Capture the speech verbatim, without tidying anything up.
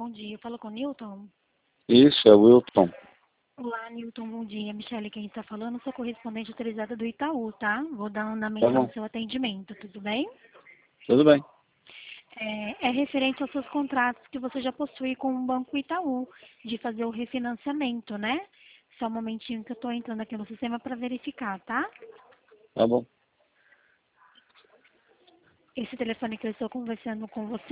bom dia. Eu falo com o Newton? Isso, é o Wilton. Olá, Newton, bom dia. Michele, quem está falando, sou correspondente autorizada do Itaú, tá? Vou dar um andamento Tá bom. no seu atendimento, tudo bem? Tudo bem. É, é referente aos seus contratos que você já possui com o Banco Itaú, de fazer o refinanciamento, né? Só um momentinho que eu estou entrando aqui no sistema para verificar, tá? Tá bom. Esse telefone que eu estou conversando com você